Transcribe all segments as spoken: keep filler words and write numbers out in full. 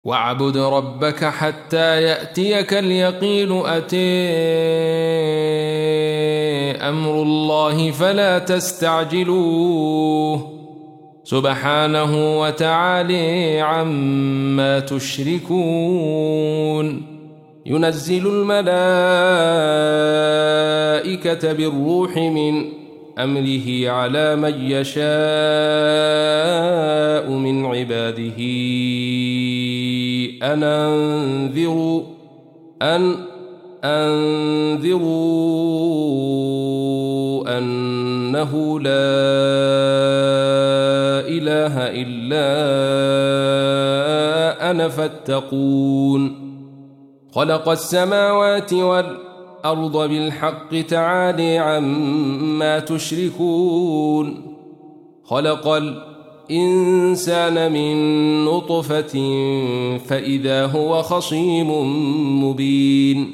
واعبد ربك حتى يأتيك اليقين. أتي أمر الله فلا تستعجلوه سبحانه وتعالى عما تشركون. ينزل الملائكة بالروح من أمره على من يشاء من عباده أن أنذروا أن أنذروا أنه لا إله إلا أنا فاتقون. خلق السماوات والأرض بالحق تعالى عما تشركون. خلق الإنسان من نطفة فإذا هو خصيم مبين.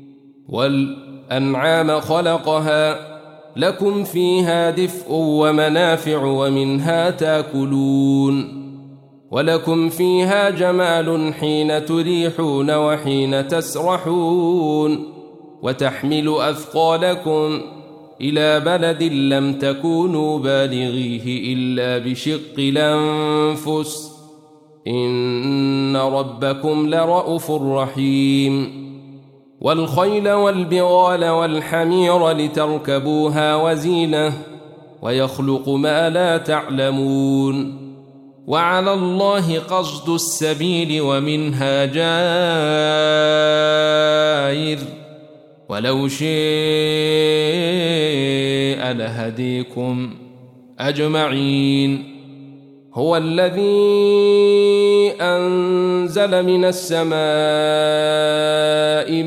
والأنعام خلقها لكم فيها دفء ومنافع ومنها تاكلون. ولكم فيها جمال حين تريحون وحين تسرحون. وتحمل أثقالكم إلى بلد لم تكونوا بالغيه إلا بشق الأنفس إن ربكم لرءوف رحيم. والخيل والبغال والحمير لتركبوها وزينة ويخلق ما لا تعلمون. وعلى الله قصد السبيل ومنها جائر ولو شاء لهديكم أجمعين. هو الذي أنزل من السماء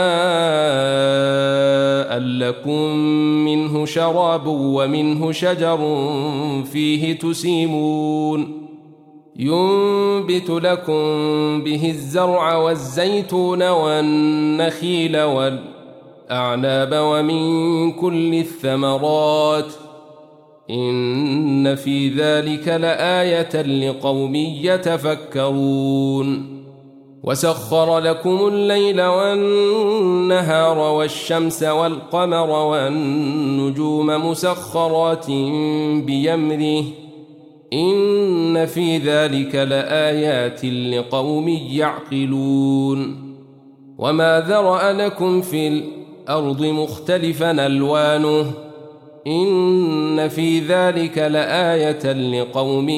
ماء لكم منه شراب ومنه شجر فيه تسيمون. ينبت لكم به الزرع والزيتون والنخيل والأعناب ومن كل الثمرات إن في ذلك لآية لقوم يتفكرون. وسخر لكم الليل والنهار والشمس والقمر والنجوم مسخرات بأمره إن في ذلك لآيات لقوم يعقلون. وما ذرأ لكم في الأرض مختلفا ألوانه إن في ذلك لآية لقوم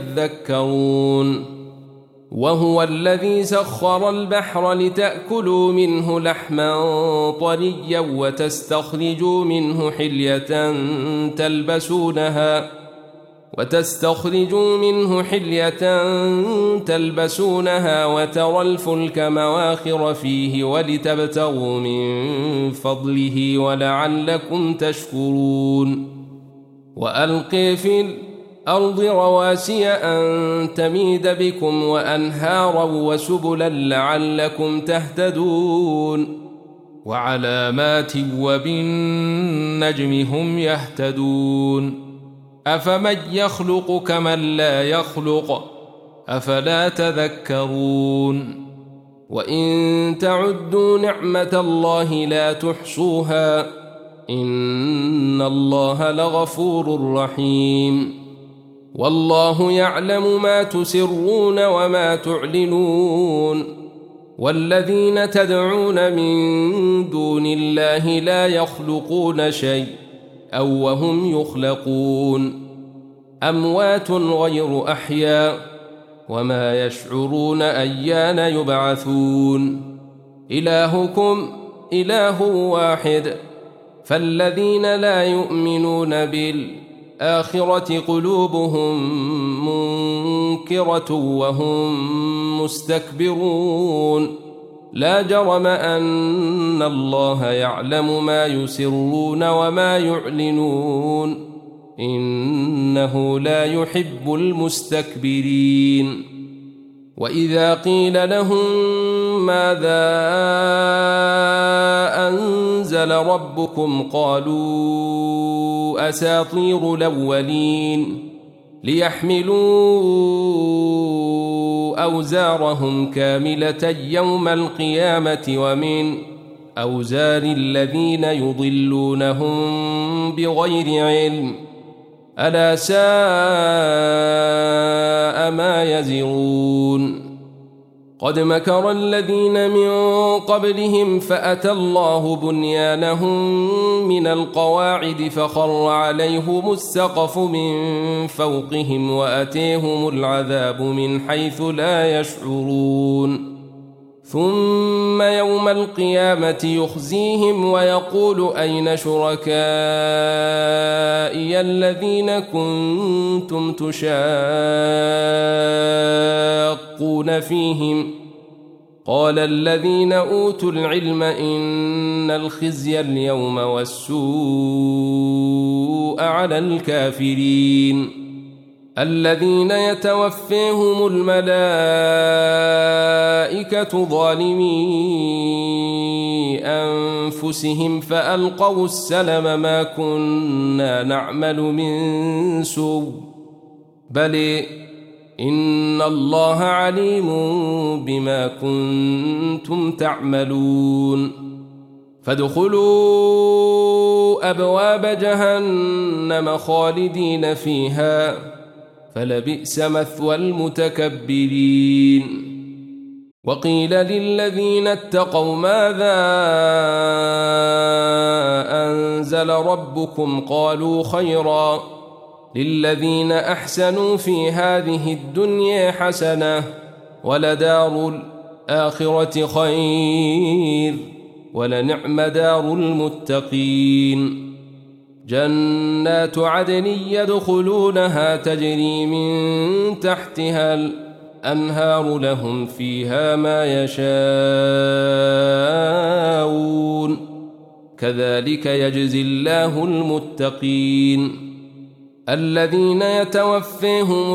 يذكرون. وهو الذي سخر البحر لتأكلوا منه لحما طريا وتستخرجوا منه حلية تلبسونها وتستخرجوا منه حلية تلبسونها وترى الفلك مواخر فيه ولتبتغوا من فضله ولعلكم تشكرون. وألقي في الأرض رواسي أن تميد بكم وأنهارا وسبلا لعلكم تهتدون. وعلامات وبالنجم هم يهتدون. أفمن يخلق كمن لا يخلق أفلا تذكرون. وإن تعدوا نعمة الله لا تحصوها إن الله لغفور رحيم. والله يعلم ما تسرون وما تعلنون. والذين تدعون من دون الله لا يخلقون شيء أو وهم يخلقون. أموات غير أحياء وما يشعرون أيان يبعثون. إلهكم إله واحد فالذين لا يؤمنون بالآخرة قلوبهم منكرة وهم مستكبرون. لا جرم أن الله يعلم ما يسرون وما يعلنون إنه لا يحب المستكبرين. وإذا قيل لهم ماذا أنزل ربكم قالوا أساطير الأولين ليحملوا أوزارهم كاملة يوم القيامة ومن أوزار الذين يضلونهم بغير علم ألا ساء ما يزرون قد مكر الذين من قبلهم فأتى الله بنيانهم من القواعد فخر عليهم السقف من فوقهم وأتيهم العذاب من حيث لا يشعرون ثم يوم القيامة يخزيهم ويقول أين شركائي الذين كنتم تشاقون فيهم قال الذين أوتوا العلم إن الخزي اليوم والسوء على الكافرين الذين يتوفيهم الملائكة ظالمي أنفسهم فألقوا السلم ما كنا نعمل من سوء بل إن الله عليم بما كنتم تعملون فادخلوا أبواب جهنم خالدين فيها فلبئس مثوى المتكبرين وقيل للذين اتقوا ماذا أنزل ربكم قالوا خيرا للذين أحسنوا في هذه الدنيا حسنة ولدار الآخرة خير ولنعم دار المتقين جنات عدن يدخلونها تجري من تحتها الأنهار لهم فيها ما يشاءون كذلك يجزي الله المتقين الذين يتوفيهم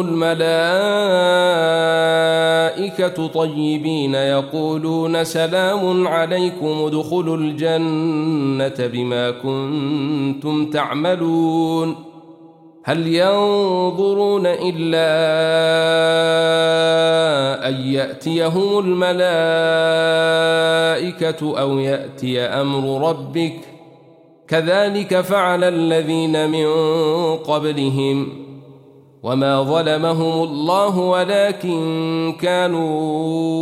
الملائكة طيبين يقولون سلام عليكم ادخلوا الجنة بما كنتم تعملون هل ينظرون إلا أن يأتيهم الملائكة أو يأتي أمر ربك كذلك فعل الذين من قبلهم وما ظلمهم الله ولكن كانوا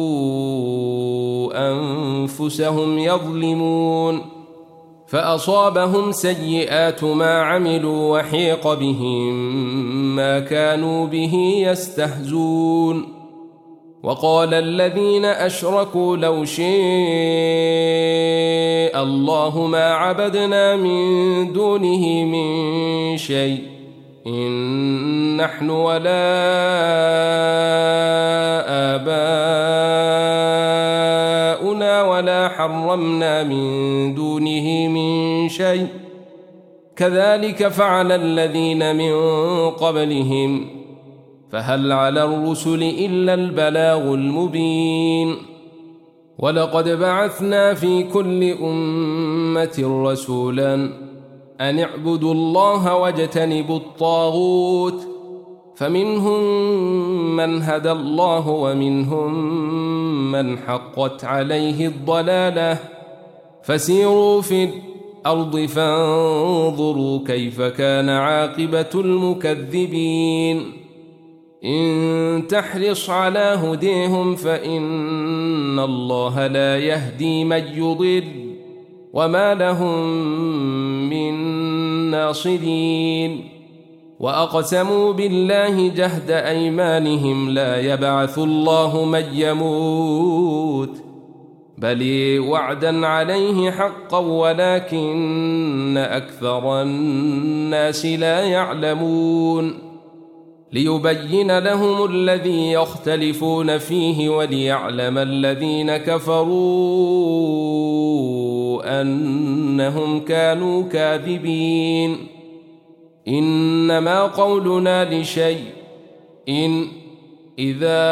أنفسهم يظلمون فأصابهم سيئات ما عملوا وحيق بهم ما كانوا به يستهزون وقال الذين أشركوا لو شاء الله ما عبدنا من دونه من شيء إن نحن ولا آباؤنا ولا حرمنا من دونه من شيء كذلك فعل الذين من قبلهم فهل على الرسل إلا البلاغ المبين ولقد بعثنا في كل أمة رسولا أن اعبدوا الله واجتنبوا الطاغوت فمنهم من هدى الله ومنهم من حقت عليه الضلالة فسيروا في الأرض فانظروا كيف كان عاقبة المكذبين إن تحرص على هديهم فإن الله لا يهدي من يضل وما لهم من ناصرين وأقسموا بالله جهد أيمانهم لا يبعث الله من يموت بل وعدا عليه حقا ولكن أكثر الناس لا يعلمون ليبين لهم الذي يختلفون فيه وليعلم الذين كفروا أنهم كانوا كاذبين إنما قولنا لشيء إن إذا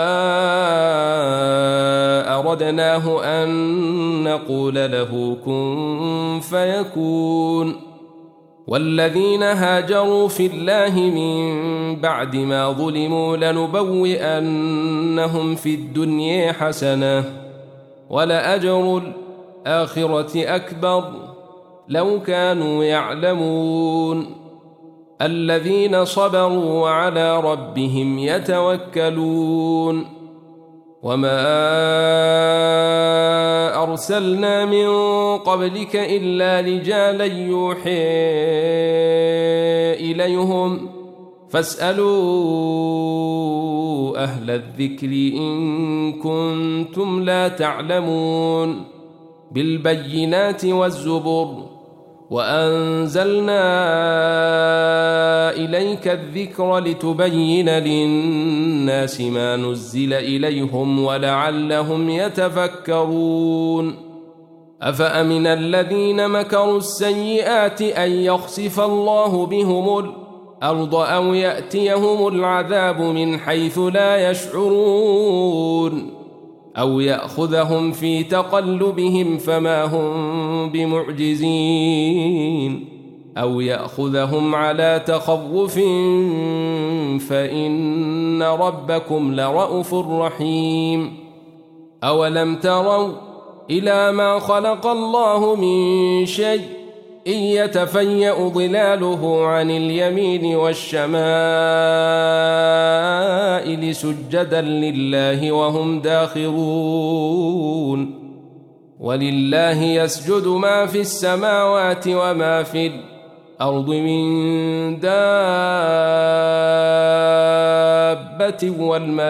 أردناه أن نقول له كن فيكون والذين هاجروا في الله من بعد ما ظلموا لنبوئنهم في الدنيا حسنة ولأجر الآخرة أكبر لو كانوا يعلمون الذين صبروا وعلى ربهم يتوكلون وما أرسلنا من قبلك إلا رجالا يوحي إليهم فاسألوا أهل الذكر إن كنتم لا تعلمون بالبينات والزبر وأنزلنا إليك الذكر لتبين للناس ما نزل إليهم ولعلهم يتفكرون أفأمن الذين مكروا السيئات أن يخسف الله بهم الأرض أو يأتيهم العذاب من حيث لا يشعرون أو يأخذهم في تقلبهم فما هم بمعجزين أو يأخذهم على تخوف فإن ربكم لرءوف رحيم أولم تروا إلى ما خلق الله من شيء إن يتفيأ ظلاله عن اليمين والشمائل سجدا لله وهم داخرون ولله يسجد ما في السماوات وما في الأرض من دابة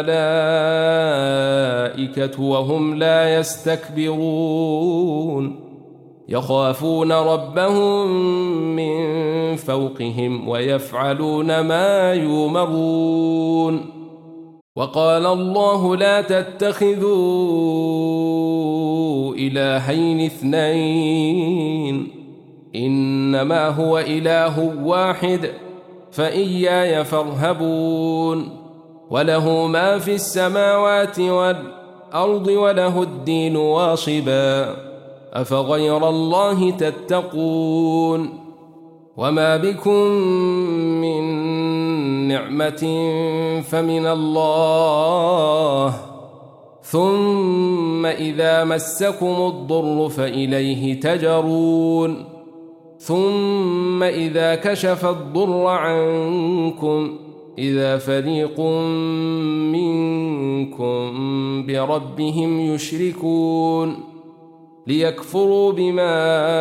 والملائكة وهم لا يستكبرون يخافون ربهم من فوقهم ويفعلون ما يؤمرون وقال الله لا تتخذوا إلهين اثنين إنما هو إله واحد فإياي فارهبون وله ما في السماوات والأرض وله الدين واصبا أفغير الله تتقون وما بكم من نعمة فمن الله ثم إذا مسكم الضر فإليه تجرون ثم إذا كشف الضر عنكم إذا فريق منكم بربهم يشركون ليكفروا بما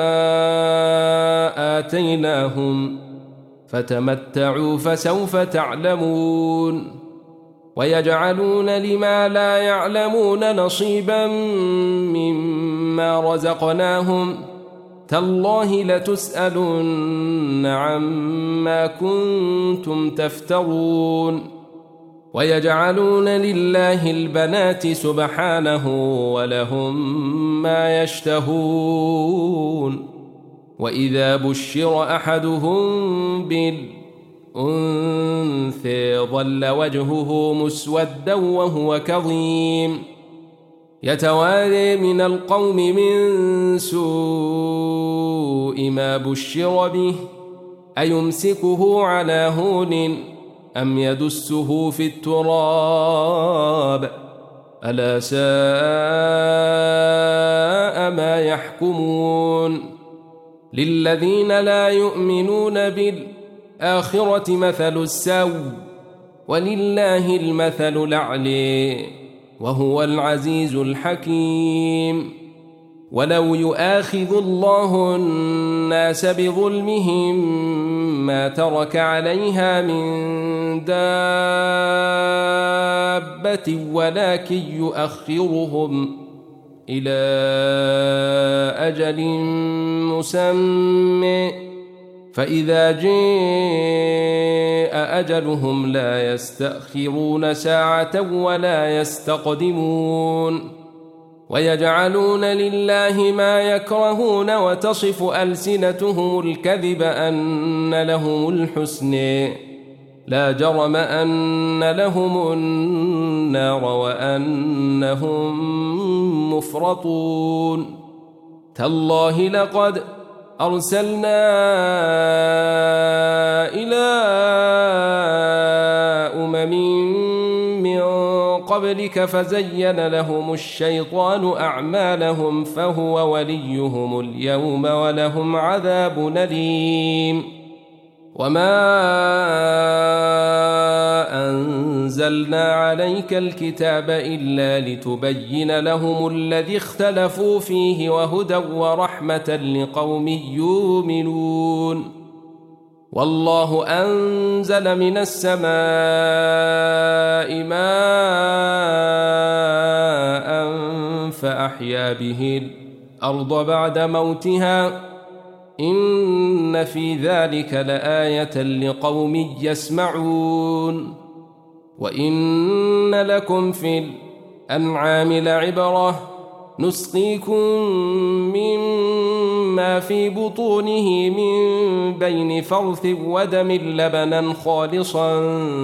آتيناهم فتمتعوا فسوف تعلمون ويجعلون لما لا يعلمون نصيبا مما رزقناهم تالله لتسألن عما كنتم تفترون ويجعلون لله البنات سبحانه ولهم ما يشتهون وإذا بشر أحدهم بالأنثى ظل وجهه مسودا وهو كظيم يتواري من القوم من سوء ما بشر به أيمسكه على هون أم يدسه في التراب ألا ساء ما يحكمون للذين لا يؤمنون بالآخرة مثل السوء ولله المثل الأعلى وهو العزيز الحكيم ولو يؤاخذ الله الناس بظلمهم ما ترك عليها من دابة ولكن يؤخرهم إلى أجل مسمى فإذا جاء أجلهم لا يستأخرون ساعة ولا يستقدمون ويجعلون لله ما يكرهون وتصف ألسنتهم الكذب أن لهم الحسنى لا جرم أن لهم النار وأنهم مفرطون تالله لقد أرسلنا إلى أمم من قبلك فزين لهم الشيطان أعمالهم فهو وليهم اليوم ولهم عذاب أليم وما أنزلنا عليك الكتاب إلا لتبين لهم الذي اختلفوا فيه وهدى ورحمة لقوم يؤمنون والله أنزل من السماء ماء فأحيا به الأرض بعد موتها إن في ذلك لآية لقوم يسمعون وإن لكم في الأنعام لعبرة نسقيكم مما في بطونه من بين فرث ودم لبنا خالصا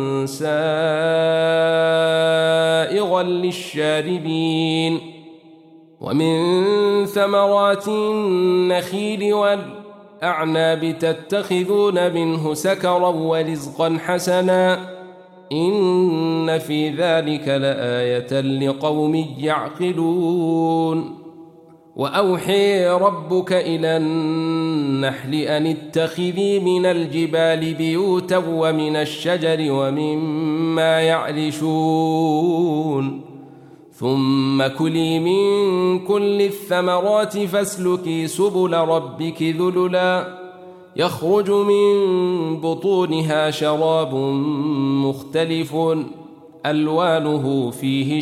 سائغا للشاربين ومن ثمرات النخيل والأعناب تتخذون منه سكرا ورزقا حسنا إن في ذلك لآية لقوم يعقلون وأوحي ربك إلى النحل أن اتخذي من الجبال بيوتا ومن الشجر ومما يعرشون ثم كلي من كل الثمرات فاسلكي سبل ربك ذللا يخرج من بطونها شراب مختلف ألوانه فيه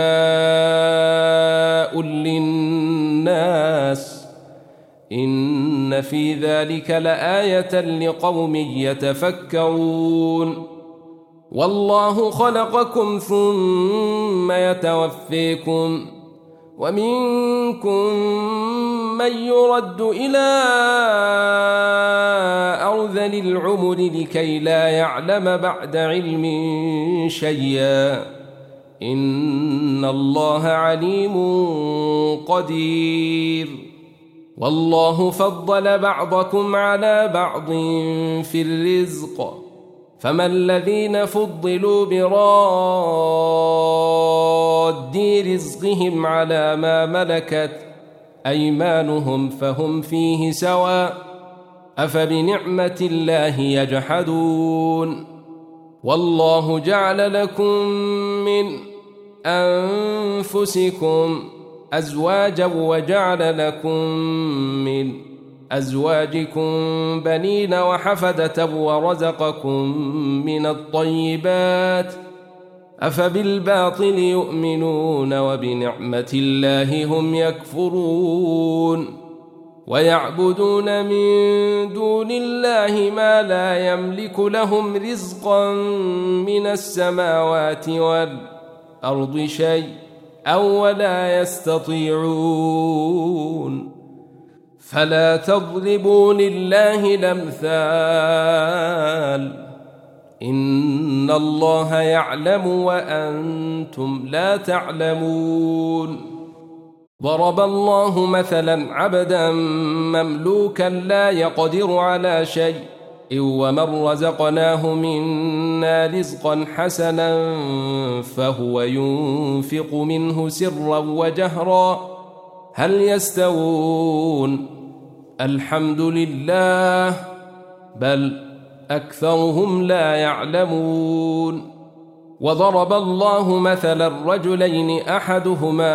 شفاء للناس إن في ذلك لآية لقوم يتفكرون والله خلقكم ثم يتوفيكم ومنكم من يرد إلى أرذل العمر لكي لا يعلم بعد علم شيئا إن الله عليم قدير والله فضل بعضكم على بعض في الرزق فما الذين فضلوا براد رزقهم على ما ملكت أيمانهم فهم فيه سواء أفبنعمة الله يجحدون والله جعل لكم من أنفسكم أزواجا وجعل لكم من أزواجكم بنين وحفدة ورزقكم من الطيبات أفبالباطل يؤمنون وبنعمة الله هم يكفرون ويعبدون من دون الله ما لا يملك لهم رزقا من السماوات والأرض شيء أو ولا يستطيعون فلا تضربوا لله الأمثال إن الله يعلم وأنتم لا تعلمون ضرب الله مثلا عبدا مملوكا لا يقدر على شيء ومن رزقناه منا رزقا حسنا فهو ينفق منه سرا وجهرا هل يستوون الحمد لله بل أكثرهم لا يعلمون وضرب الله مثلا رجلين أحدهما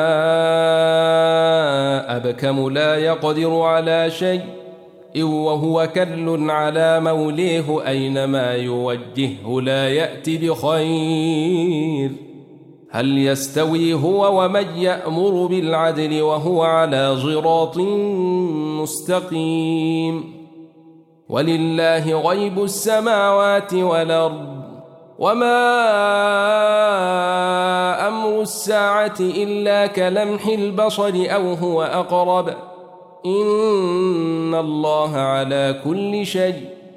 أبكم لا يقدر على شيء وهو كل على موليه أينما يوجهه لا يأتي بخير هل يستوي هو ومن يأمر بالعدل وهو على صراط مستقيم ولله غيب السماوات والأرض وما أمر الساعة إلا كلمح البصر أو هو أقرب إن الله على كل شيء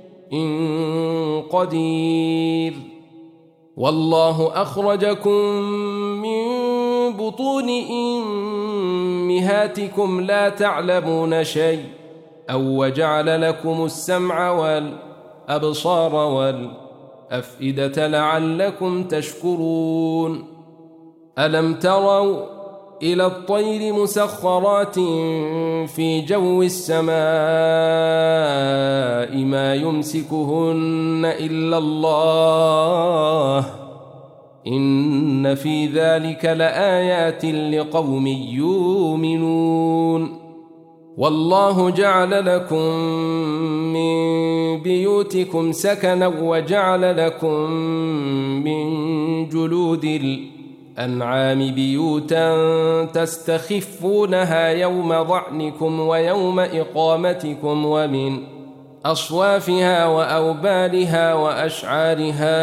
قدير والله أخرجكم من بطون أمهاتكم لا تعلمون شيء أو وجعل لكم السمع والأبصار والأفئدة لعلكم تشكرون ألم تروا إلى الطير مسخرات في جو السماء ما يمسكهن إلا الله إن في ذلك لآيات لقوم يؤمنون والله جعل لكم من بيوتكم سكنا وجعل لكم من جلود الأنعام بيوتا تستخفونها يوم ضعنكم ويوم إقامتكم ومن أصوافها وأوبارها وأشعارها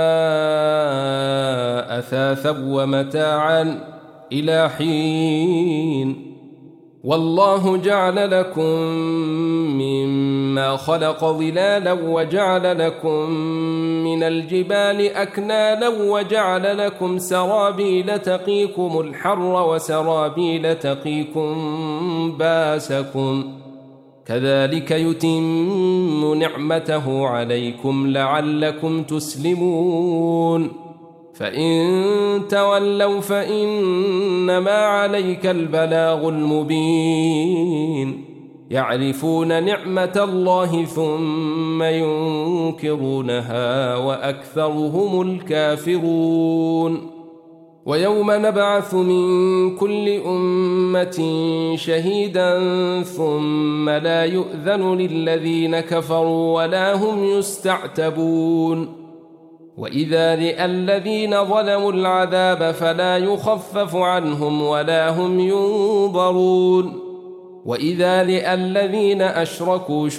أثاثا ومتاعا إلى حين والله جعل لكم مما خلق ظلالا وجعل لكم من الجبال أكنانا وجعل لكم سرابيل تقيكم الحر وسرابيل تقيكم باسكم كذلك يتم نعمته عليكم لعلكم تسلمون فإن تولوا فإنما عليك البلاغ المبين يعرفون نعمة الله ثم ينكرونها وأكثرهم الكافرون ويوم نبعث من كل أمة شهيدا ثم لا يؤذن للذين كفروا ولا هم يستعتبون وإذا رئى الذين ظلموا العذاب فلا يخفف عنهم ولا هم ينظرون وإذا رئى الذين أشركوا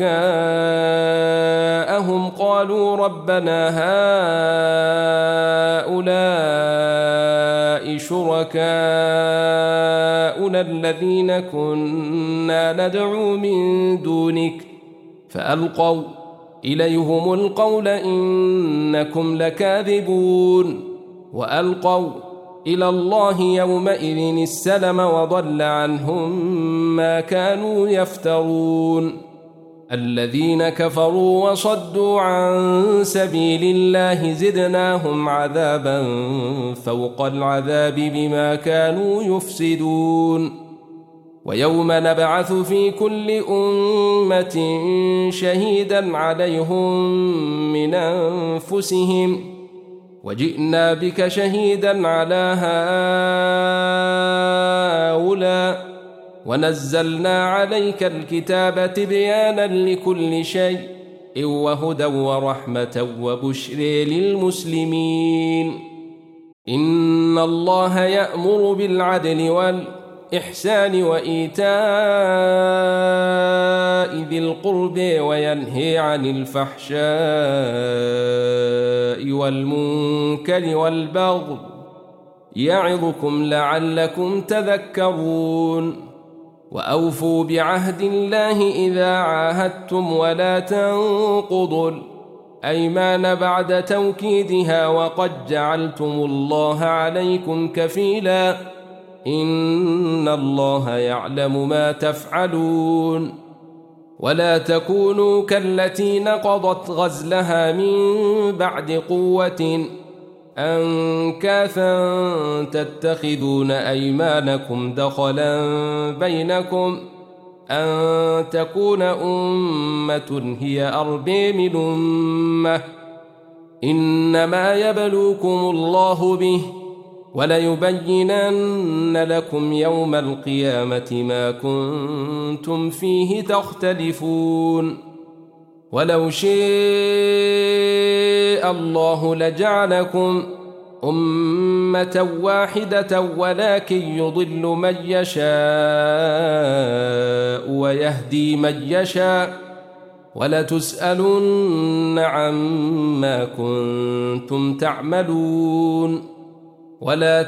شركاءهم قالوا ربنا هؤلاء شركاؤنا الذين كنا ندعو من دونك فألقوا إليهم القول إنكم لكاذبون وألقوا إلى الله يومئذ السلم وضل عنهم ما كانوا يفترون الذين كفروا وصدوا عن سبيل الله زدناهم عذابا فوق العذاب بما كانوا يفسدون ويوم نبعث في كل أمة شهيدا عليهم من أنفسهم وجئنا بك شهيدا على هؤلاء ونزلنا عليك الكتاب تبيانا لكل شيء وهدى ورحمة وبشر للمسلمين إن الله يأمر بالعدل والإحسان وإيتاء ذي القرب وينهي عن الفحشاء والمنكر والبغي يعظكم لعلكم تذكرون وأوفوا بعهد الله إذا عاهدتم ولا تنقضوا الأيمان بعد توكيدها وقد جعلتم الله عليكم كفيلا إن الله يعلم ما تفعلون ولا تكونوا كالتي نقضت غزلها من بعد قوة أنكاثا تتخذون أيمانكم دخلا بينكم أن تكون أمة هي أربى من أمة إنما يبلوكم الله به وليبينن لكم يوم القيامة ما كنتم فيه تختلفون ولو شاء الله لجعلكم أمة واحدة ولكن يضل من يشاء ويهدي من يشاء ولتسألن عما كنتم تعملون ولا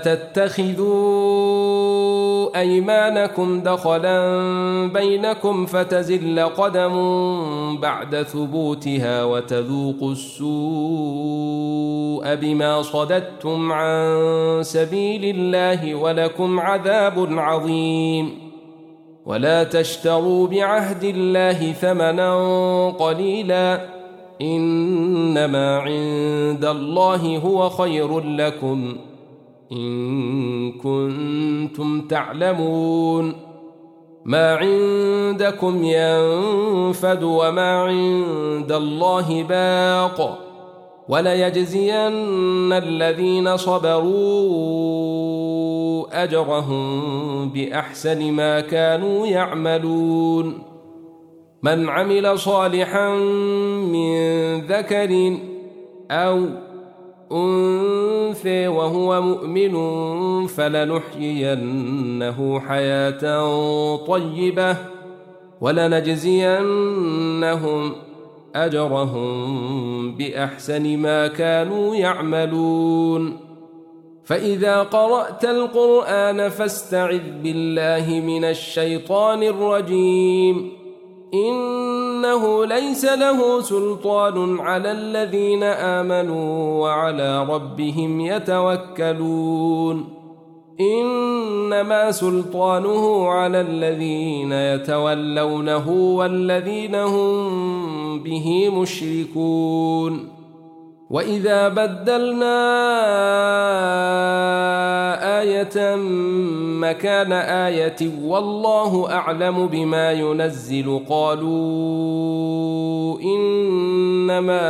تتخذوا أيمانكم دخلا بينكم فتزل قدم بعد ثبوتها وتذوقوا السوء بما صددتم عن سبيل الله ولكم عذاب عظيم ولا تشتروا بعهد الله ثمنا قليلا إنما عند الله هو خير لكم إن كنتم تعلمون ما عندكم ينفد وما عند الله باق وليجزين الذين صبروا أجرهم بأحسن ما كانوا يعملون من عمل صالحا من ذكر أو أنثى وهو مؤمن فلنحيينه حياة طيبة ولنجزينهم أجرهم بأحسن ما كانوا يعملون فإذا قرأت القرآن فاستعذ بالله من الشيطان الرجيم إنه ليس له سلطان على الذين آمنوا وعلى ربهم يتوكلون إنما سلطانه على الذين يتولونه والذين هم به مشركون وإذا بدلنا آية مكان آية والله أعلم بما ينزل قالوا إنما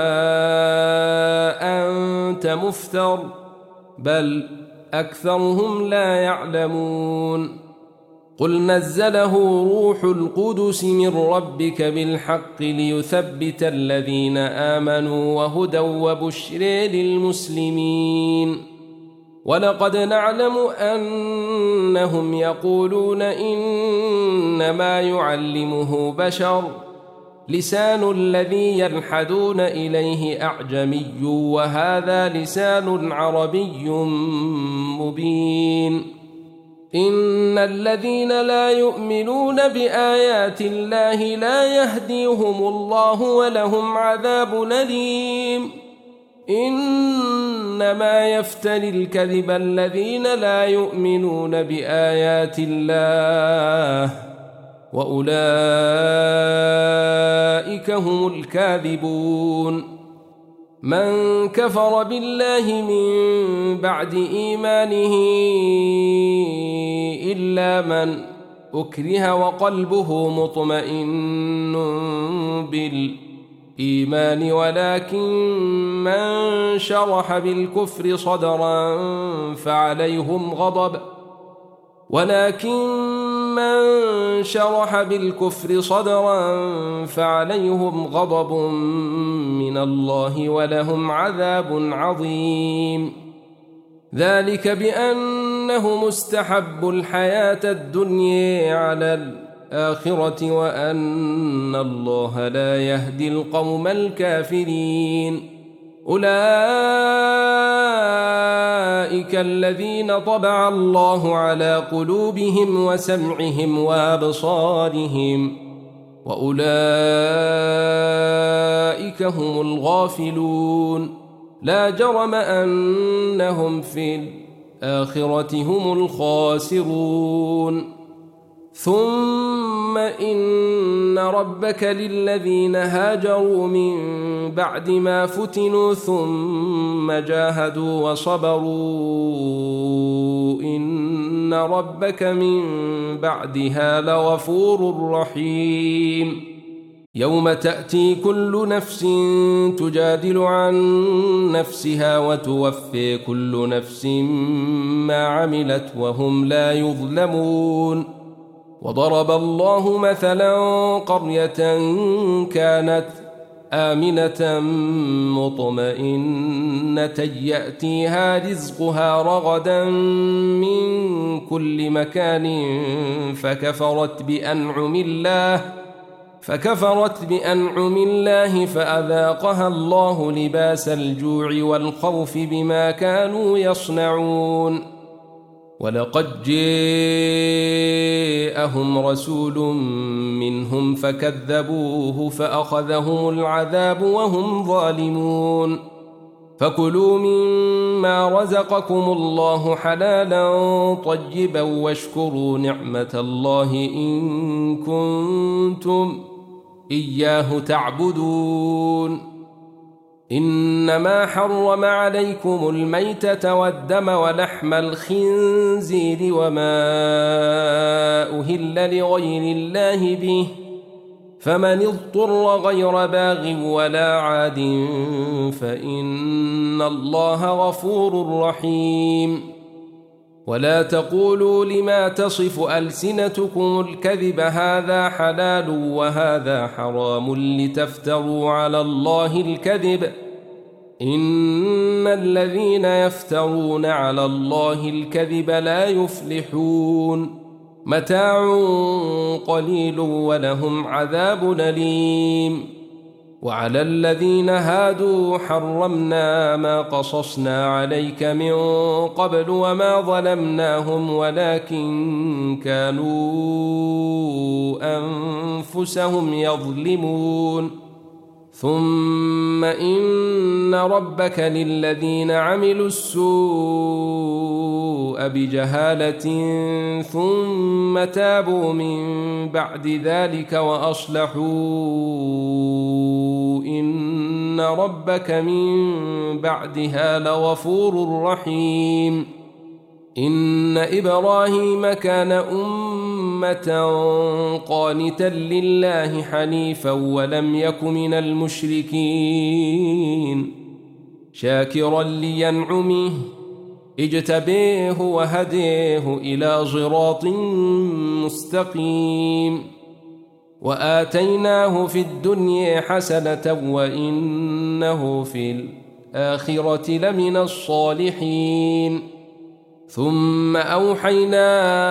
أنت مفتر بل أكثرهم لا يعلمون قل نزله روح القدس من ربك بالحق ليثبت الذين آمنوا وهدى وبشر للمسلمين ولقد نعلم أنهم يقولون إنما يعلمه بشر لسان الذي يلحدون إليه أعجمي وهذا لسان عربي مبين إن الذين لا يؤمنون بآيات الله لا يهديهم الله ولهم عذاب أليم إنما يفتري الكذب الذين لا يؤمنون بآيات الله وأولئك هم الكاذبون من كفر بالله من بعد إيمانه إلا من أكره وقلبه مطمئن بالإيمان ولكن من شرح بالكفر صدرا فعليهم غضب ولكن من شرح بالكفر صدرا فعليهم غضب من الله ولهم عذاب عظيم ذلك بأنه مستحب الحياة الدنيا على الآخرة وأن الله لا يهدي القوم الكافرين أولئك الذين طبع الله على قلوبهم وسمعهم وأبصارهم وأولئك هم الغافلون لا جرم أنهم في الآخرة هم الخاسرون ثم إن ربك للذين هاجروا من بعد ما فتنوا ثم جاهدوا وصبروا إن ربك من بعدها لغفور رحيم يوم تأتي كل نفس تجادل عن نفسها وتوفي كل نفس ما عملت وهم لا يظلمون وضرب الله مثلا قرية كانت آمنة مطمئنة يأتيها رزقها رغدا من كل مكان فكفرت بأنعم الله فكفرت بأنعم الله فأذاقها الله لباس الجوع والخوف بما كانوا يصنعون ولقد جاءهم رسول منهم فكذبوه فأخذهم العذاب وهم ظالمون فكلوا مما رزقكم الله حلالا طيبا واشكروا نعمة الله إن كنتم إياه تعبدون. إنما حرم عليكم الميتة والدم ولحم الخنزير وما أهل لغير الله به، فمن اضطر غير باغ ولا عاد فإن الله غفور رحيم. ولا تقولوا لما تصف ألسنتكم الكذب هذا حلال وهذا حرام لتفتروا على الله الكذب، إن الذين يفترون على الله الكذب لا يفلحون. متاع قليل ولهم عذاب أليم. وعلى الذين هادوا حرمنا ما قصصنا عليك من قبل وما ظلمناهم ولكن كانوا أنفسهم يظلمون. ثم إن ربك للذين عملوا السوء بجهالة ثم تابوا من بعد ذلك وأصلحوا إن ربك من بعدها لغفور رحيم. إن إبراهيم كان أمة قانتا لله حنيفا ولم يك من المشركين، شاكرا لينعمه اجتبيه وهديه إلى صراط مستقيم. وآتيناه في الدنيا حسنة وإنه في الآخرة لمن الصالحين. ثم أوحينا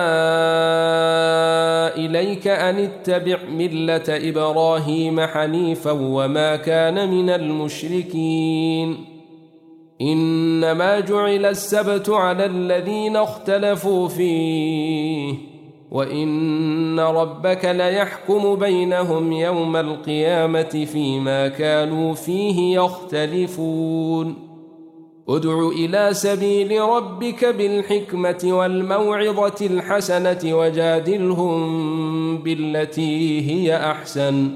إليك أن اتبع ملة إبراهيم حنيفا وما كان من المشركين. إنما جعل السبت على الذين اختلفوا فيه وإن ربك ليحكم بينهم يوم القيامة فيما كانوا فيه يختلفون. ادع إلى سبيل ربك بالحكمة والموعظة الحسنة وجادلهم بالتي هي أحسن،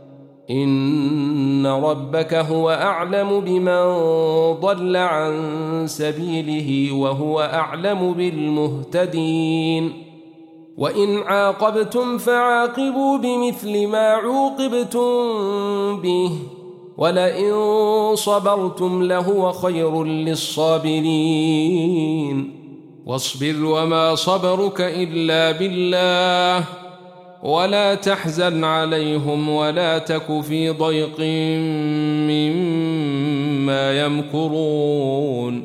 إن ربك هو أعلم بمن ضل عن سبيله وهو أعلم بالمهتدين. وإن عاقبتم فعاقبوا بمثل ما عوقبتم به ولئن صبرتم لهو خير للصابرين. واصبر وما صبرك إلا بالله ولا تحزن عليهم ولا تك في ضيق مما يمكرون،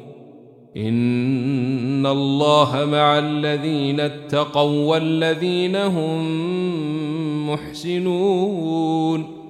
إن الله مع الذين اتقوا والذين هم محسنون.